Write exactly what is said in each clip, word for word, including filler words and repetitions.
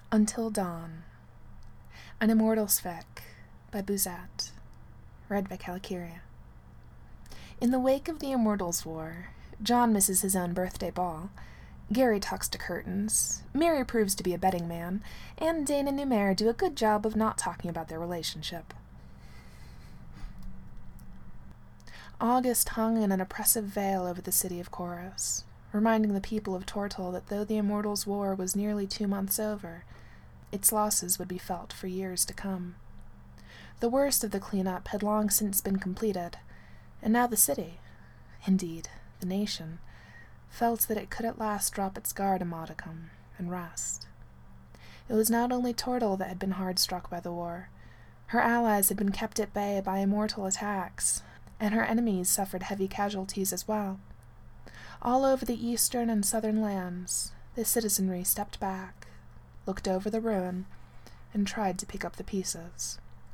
Until Dawn. An Immortal's Fic by Bouzat. Read by Calicuria. In the wake of the Immortals' War, John misses his own birthday ball. Gary talks to curtains, Mary proves to be a betting man, and Dain and Numair do a good job of not talking about their relationship. August hung in an oppressive veil over the city of Choros, reminding the people of Tortall that though the Immortals' War was nearly two months over, its losses would be felt for years to come. The worst of the cleanup had long since been completed, and now the city, indeed, the nation, felt that it could at last drop its guard a modicum and rest. It was not only Tortall that had been hard struck by the war. Her allies had been kept at bay by immortal attacks, and her enemies suffered heavy casualties as well. All over the eastern and southern lands, the citizenry stepped back, looked over the ruin, and tried to pick up the pieces.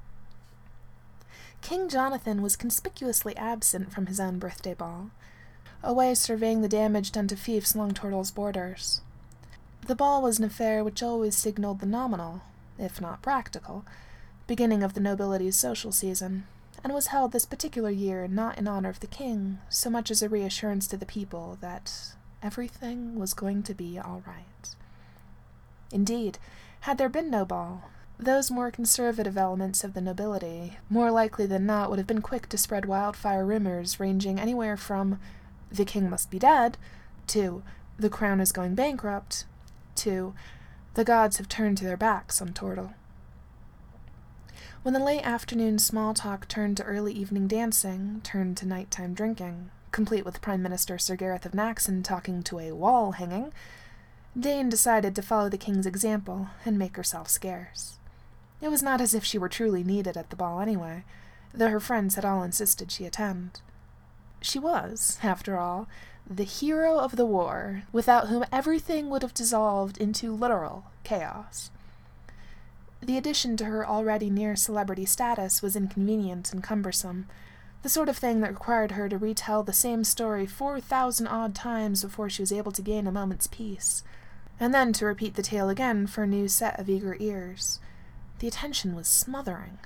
King Jonathan was conspicuously absent from his own birthday ball, away surveying the damage done to fiefs along Tortall's borders. The ball was an affair which always signaled the nominal, if not practical, beginning of the nobility's social season, and was held this particular year not in honor of the king, so much as a reassurance to the people that everything was going to be all right. Indeed, had there been no ball, those more conservative elements of the nobility, more likely than not, would have been quick to spread wildfire rumors ranging anywhere from "the king must be dead" to "the crown is going bankrupt" to "the gods have turned to their backs on Tortall." When the late afternoon small talk turned to early evening dancing, turned to nighttime drinking, complete with Prime Minister Sir Gareth of Naxon talking to a wall hanging, Dain decided to follow the king's example and make herself scarce. It was not as if she were truly needed at the ball anyway, though her friends had all insisted she attend. She was, after all, the hero of the war, without whom everything would have dissolved into literal chaos. The addition to her already near celebrity status was inconvenient and cumbersome, the sort of thing that required her to retell the same story four thousand odd times before she was able to gain a moment's peace, and then to repeat the tale again for a new set of eager ears. The attention was smothering.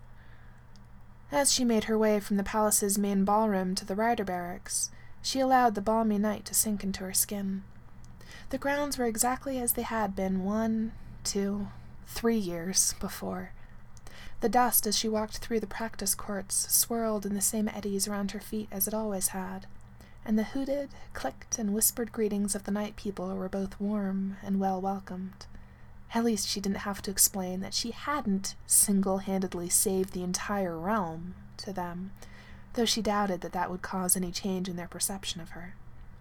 As she made her way from the palace's main ballroom to the rider barracks, she allowed the balmy night to sink into her skin. The grounds were exactly as they had been one, two, three years before. The dust as she walked through the practice courts swirled in the same eddies around her feet as it always had, and the hooted, clicked, and whispered greetings of the night people were both warm and well welcomed. At least she didn't have to explain that she hadn't single-handedly saved the entire realm to them, though she doubted that that would cause any change in their perception of her.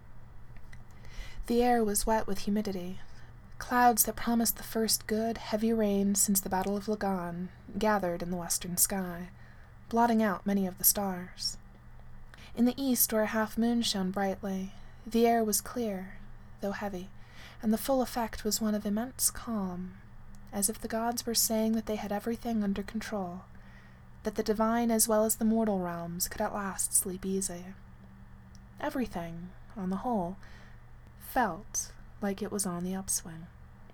The air was wet with humidity. Clouds that promised the first good, heavy rain since the Battle of Lagan gathered in the western sky, blotting out many of the stars. In the east, where a half-moon shone brightly, the air was clear, though heavy, and the full effect was one of immense calm, as if the gods were saying that they had everything under control, that the divine as well as the mortal realms could at last sleep easy. Everything, on the whole, felt like it was on the upswing.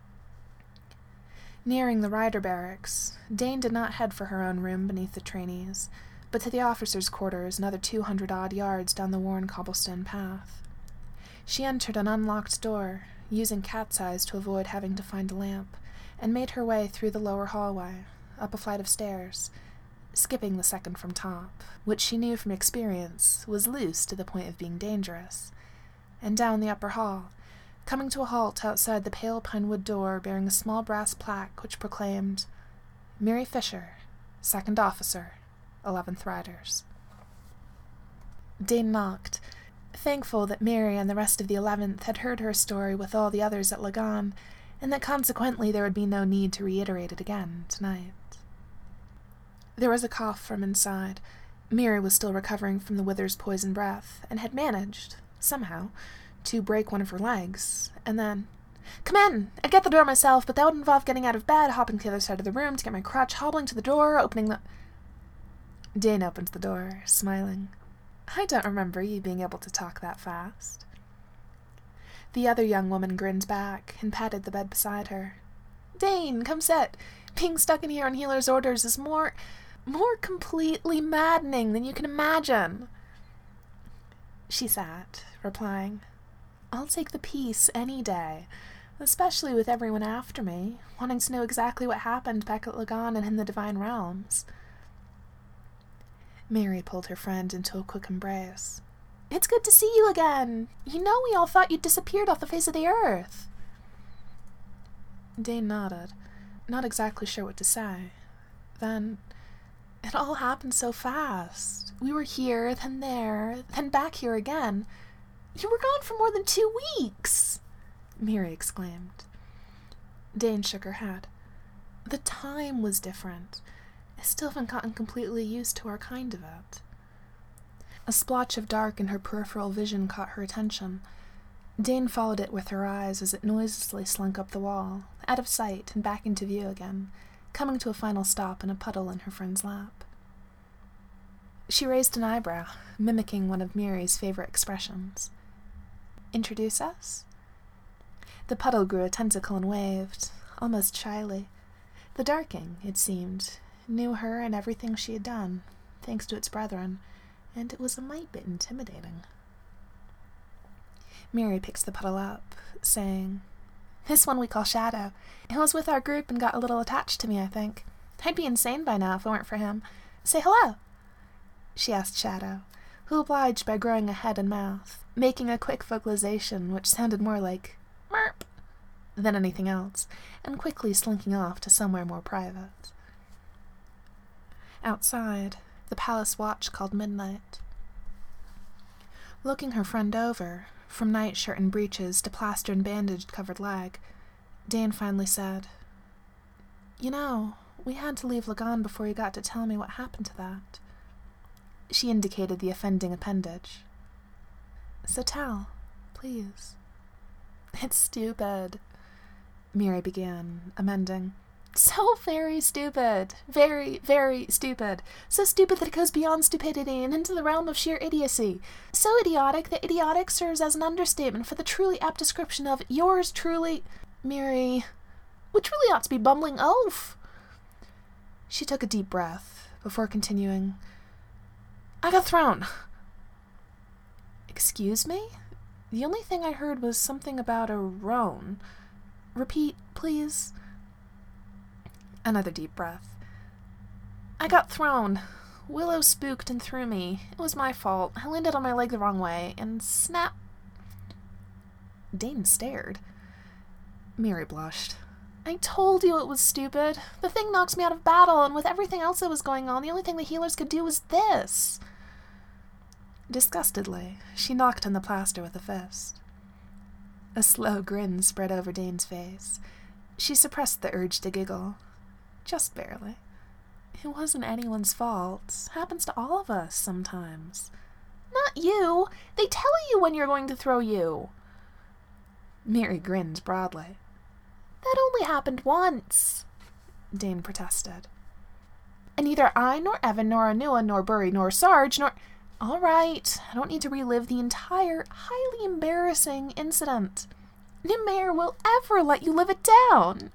Nearing the rider barracks, Dain did not head for her own room beneath the trainees, but to the officers' quarters another two hundred odd yards down the worn cobblestone path. She entered an unlocked door, using cat's eyes to avoid having to find a lamp, and made her way through the lower hallway, up a flight of stairs, skipping the second from top, which she knew from experience was loose to the point of being dangerous, and down the upper hall, coming to a halt outside the pale pinewood door bearing a small brass plaque which proclaimed, "Mary Fisher, Second Officer, eleventh Riders." Dain knocked, thankful that Mary and the rest of the eleventh had heard her story with all the others at Lagan, and that consequently there would be no need to reiterate it again tonight. There was a cough from inside. Mary was still recovering from the Wither's poison breath, and had managed, somehow, to break one of her legs, and then, "Come in! I'd get the door myself, but that would involve getting out of bed, hopping to the other side of the room to get my crutch, hobbling to the door, opening the—" Dain opened the door, smiling. "I don't remember you being able to talk that fast." The other young woman grinned back and patted the bed beside her. Dane, come sit. Being stuck in here on healer's orders is more, more completely maddening than you can imagine. She sat, replying, I'll take the peace any day, especially with everyone after me, wanting to know exactly what happened back at Lagan and in the Divine Realms. Mary pulled her friend into a quick embrace. It's good to see you again. You know we all thought you'd disappeared off the face of the earth. Dane nodded, not exactly sure what to say. Then, it all happened so fast. We were here, then there, then back here again. You were gone for more than two weeks, Mary exclaimed. Dane shook her head. The time was different. I still haven't gotten completely used to our kind of it. A splotch of dark in her peripheral vision caught her attention. Dane followed it with her eyes as it noiselessly slunk up the wall, out of sight and back into view again, coming to a final stop in a puddle in her friend's lap. She raised an eyebrow, mimicking one of Mary's favorite expressions. Introduce us? The puddle grew a tentacle and waved, almost shyly. The Darking, it seemed, knew her and everything she had done, thanks to its brethren, and it was a mite bit intimidating. Mary picks the puddle up, saying, This one we call Shadow. He was with our group and got a little attached to me, I think. I'd be insane by now if it weren't for him. Say hello, she asked Shadow, who obliged by growing a head and mouth, making a quick vocalization which sounded more like merp than anything else, and quickly slinking off to somewhere more private. Outside, the palace watch called midnight. Looking her friend over, from nightshirt and breeches to plaster and bandage-covered leg, Dane finally said, You know, we had to leave Lagan before you got to tell me what happened to that. She indicated the offending appendage. So tell, please. It's stupid, Mary began, amending. So very stupid. Very, very stupid. So stupid that it goes beyond stupidity and into the realm of sheer idiocy. So idiotic that idiotic serves as an understatement for the truly apt description of yours truly, Mary, which really ought to be bumbling oaf. She took a deep breath before continuing. I got thrown. Excuse me? The only thing I heard was something about a roan. Repeat, please. Another deep breath. I got thrown. Willow spooked and threw me. It was my fault. I landed on my leg the wrong way, and snap. Dane stared. Mary blushed. I told you it was stupid. The thing knocked me out of battle, and with everything else that was going on, the only thing the healers could do was this. Disgustedly, she knocked on the plaster with a fist. A slow grin spread over Dane's face. She suppressed the urge to giggle. Just barely. It wasn't anyone's fault. Happens to all of us sometimes. Not you! They tell you when you're going to throw you! Mary grinned broadly. That only happened once, Dane protested. And neither I, nor Evan, nor Anua, nor Burry, nor Sarge, nor... All right, I don't need to relive the entire, highly embarrassing incident. No mayor will ever let you live it down.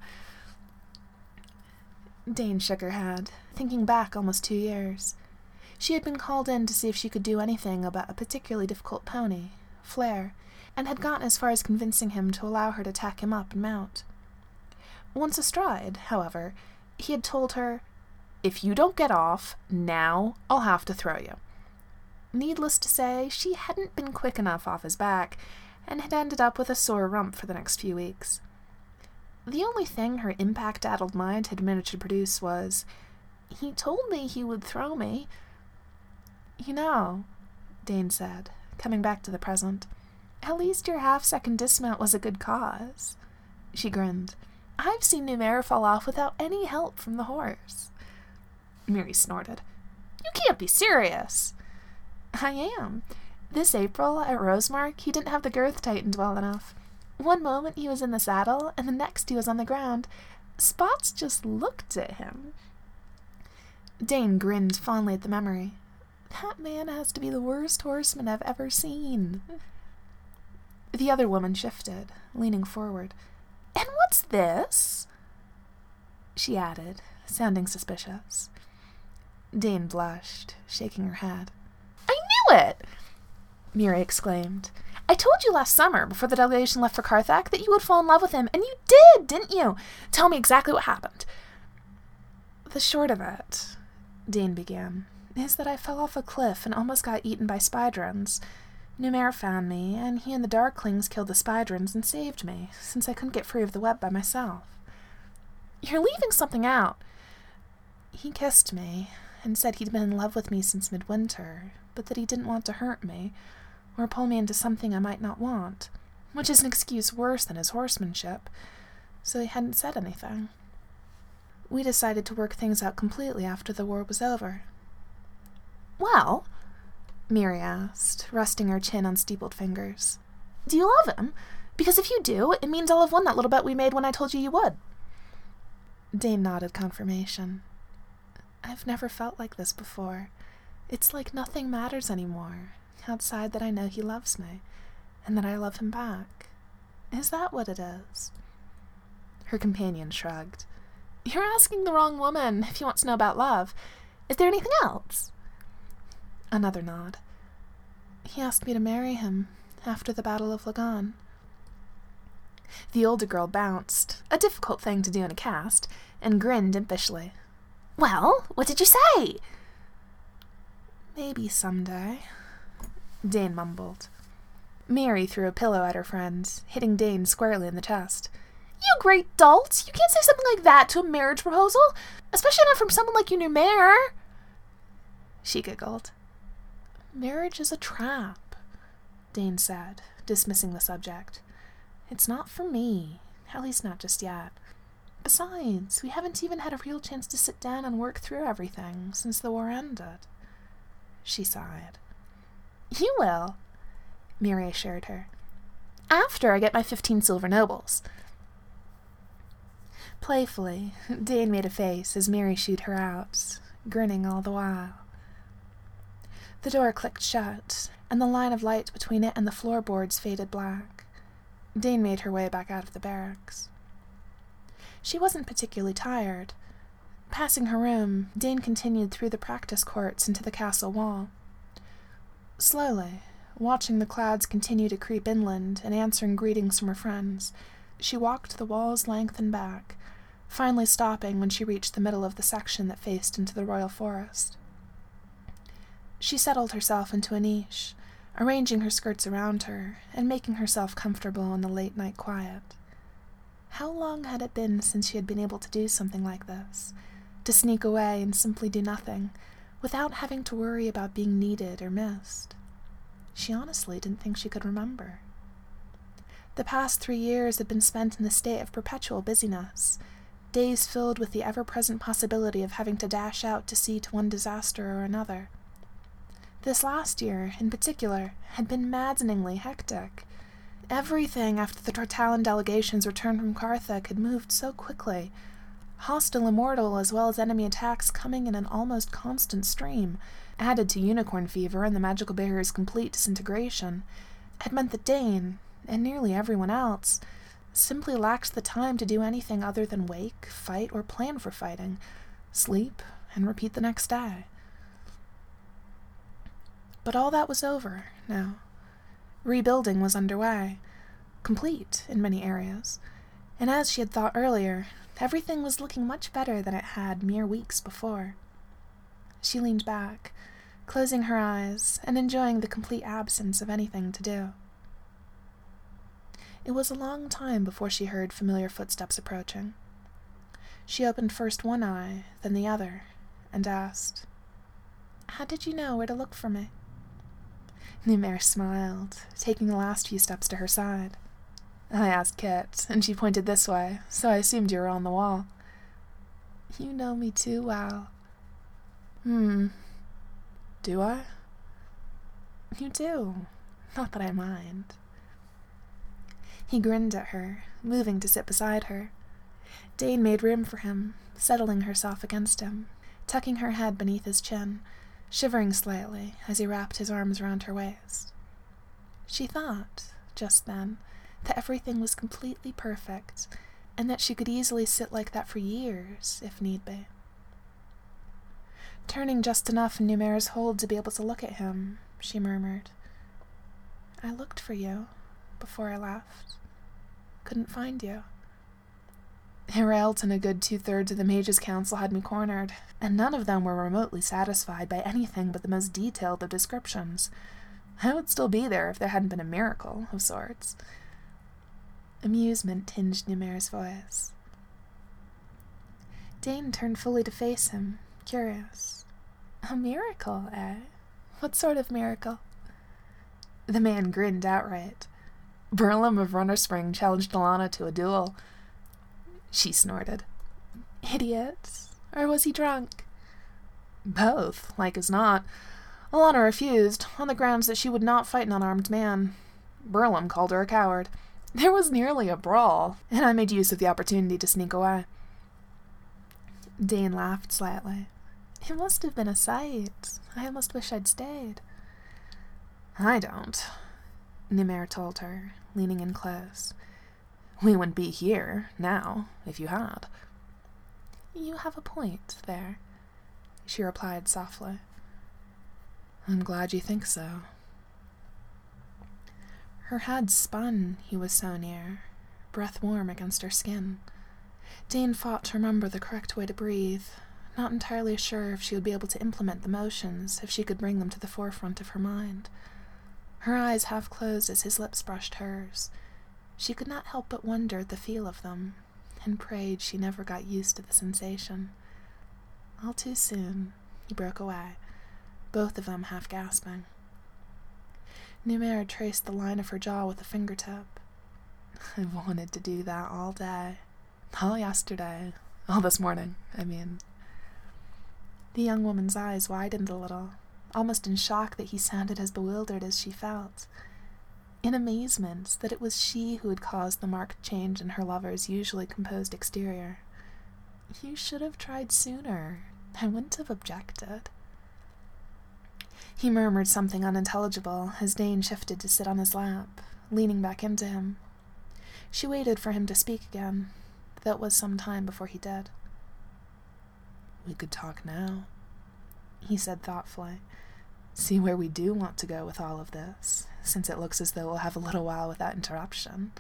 Dane shook her head, thinking back almost two years. She had been called in to see if she could do anything about a particularly difficult pony, Flare, and had gotten as far as convincing him to allow her to tack him up and mount. Once astride, however, he had told her, If you don't get off, now I'll have to throw you. Needless to say, she hadn't been quick enough off his back, and had ended up with a sore rump for the next few weeks. The only thing her impact-addled mind had managed to produce was, He told me he would throw me. You know, Dane said, coming back to the present, at least your half-second dismount was a good cause. She grinned. I've seen Numair fall off without any help from the horse. Mary snorted. You can't be serious. I am. This April, at Rosemark, he didn't have the girth tightened well enough. One moment he was in the saddle, and the next he was on the ground. Spots just looked at him. Dane grinned fondly at the memory. That man has to be the worst horseman I've ever seen. The other woman shifted, leaning forward. And what's this? she added, sounding suspicious. Dane blushed, shaking her head. I knew it! Miri exclaimed. I told you last summer, before the delegation left for Carthag, that you would fall in love with him, and you did, didn't you? Tell me exactly what happened. The short of it, Dane began, is that I fell off a cliff and almost got eaten by spydrens. Numair found me, and he and the Darklings killed the spydrens and saved me, since I couldn't get free of the web by myself. You're leaving something out. He kissed me, and said he'd been in love with me since midwinter, but that he didn't want to hurt me, or pull me into something I might not want, which is an excuse worse than his horsemanship, so he hadn't said anything. We decided to work things out completely after the war was over. Well, Miri asked, resting her chin on steepled fingers, do you love him? Because if you do, it means I'll have won that little bet we made when I told you you would. Dane nodded confirmation. I've never felt like this before. It's like nothing matters anymore, outside that I know he loves me, and that I love him back. Is that what it is? Her companion shrugged. You're asking the wrong woman if you want to know about love. Is there anything else? Another nod. He asked me to marry him after the Battle of Lagan. The older girl bounced, a difficult thing to do in a cast, and grinned impishly. Well, what did you say? Maybe someday, Dane mumbled. Miri threw a pillow at her friend, hitting Dane squarely in the chest. You great dolt! You can't say something like that to a marriage proposal, especially not from someone like you, Numair. She giggled. Marriage is a trap, Dane said, dismissing the subject. It's not for me, at least not just yet. Besides, we haven't even had a real chance to sit down and work through everything since the war ended. She sighed. You will, Miri assured her. After I get my fifteen silver nobles. Playfully, Dane made a face as Miri shooed her out, grinning all the while. The door clicked shut, and the line of light between it and the floorboards faded black. Dane made her way back out of the barracks. She wasn't particularly tired. Passing her room, Dane continued through the practice courts into the castle wall. Slowly, watching the clouds continue to creep inland and answering greetings from her friends, she walked the wall's length and back, finally stopping when she reached the middle of the section that faced into the royal forest. She settled herself into a niche, arranging her skirts around her and making herself comfortable in the late-night quiet. How long had it been since she had been able to do something like this, to sneak away and simply do nothing, without having to worry about being needed or missed? She honestly didn't think she could remember. The past three years had been spent in a state of perpetual busyness, days filled with the ever-present possibility of having to dash out to see to one disaster or another. This last year, in particular, had been maddeningly hectic. Everything after the Tortallan delegation's return from Carthag had moved so quickly, hostile immortal as well as enemy attacks coming in an almost constant stream, added to unicorn fever and the magical barrier's complete disintegration, had meant that Dane, and nearly everyone else, simply lacked the time to do anything other than wake, fight, or plan for fighting, sleep, and repeat the next day. But all that was over now. Rebuilding was underway, complete in many areas, and as she had thought earlier, everything was looking much better than it had mere weeks before. She leaned back, closing her eyes and enjoying the complete absence of anything to do. It was a long time before she heard familiar footsteps approaching. She opened first one eye, then the other, and asked, "How did you know where to look for me?" Numair smiled, taking the last few steps to her side. "I asked Kit, and she pointed this way, so I assumed you were on the wall." "You know me too well." Hmm. Do I? You do. Not that I mind. He grinned at her, moving to sit beside her. Dane made room for him, settling herself against him, tucking her head beneath his chin, shivering slightly as he wrapped his arms around her waist. She thought, just then, that everything was completely perfect, and that she could easily sit like that for years, if need be. Turning just enough in Numera's hold to be able to look at him, she murmured, "I looked for you before I left. Couldn't find you." Herault and a good two-thirds of the Mages' Council had me cornered, and none of them were remotely satisfied by anything but the most detailed of descriptions. I would still be there if there hadn't been a miracle of sorts. Amusement tinged Numera's voice. Dane turned fully to face him, curious. "A miracle, eh? What sort of miracle?" The man grinned outright. "Burlum of Runnerspring challenged Alana to a duel." She snorted. "Idiot. Or was he drunk?" "Both, like as not. Alana refused, on the grounds that she would not fight an unarmed man. Burlum called her a coward. There was nearly a brawl, and I made use of the opportunity to sneak away." Dane laughed slightly. "It must have been a sight. I almost wish I'd stayed." "I don't," Numera told her, leaning in close. "We wouldn't be here, now, if you had." "You have a point there," she replied softly. "I'm glad you think so." Her head spun, he was so near, breath warm against her skin. Dane fought to remember the correct way to breathe, not entirely sure if she would be able to implement the motions, if she could bring them to the forefront of her mind. Her eyes half closed as his lips brushed hers. She could not help but wonder at the feel of them, and prayed she never got used to the sensation. All too soon, he broke away, both of them half gasping. Numera traced the line of her jaw with a fingertip. "I've wanted to do that all day. All yesterday. All this morning, I mean." The young woman's eyes widened a little, almost in shock that he sounded as bewildered as she felt. In amazement that it was she who had caused the marked change in her lover's usually composed exterior. "You should have tried sooner. I wouldn't have objected." He murmured something unintelligible as Dane shifted to sit on his lap, leaning back into him. She waited for him to speak again, though it was some time before he did. "We could talk now," he said thoughtfully. "See where we do want to go with all of this, since it looks as though we'll have a little while without interruption."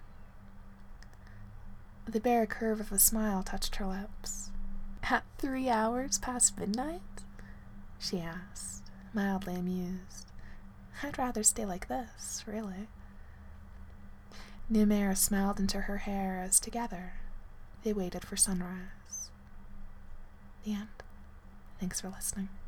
The bare curve of a smile touched her lips. "At three hours past midnight?" she asked, mildly amused. "I'd rather stay like this, really." Numera smiled into her hair as together they waited for sunrise. The end. Thanks for listening.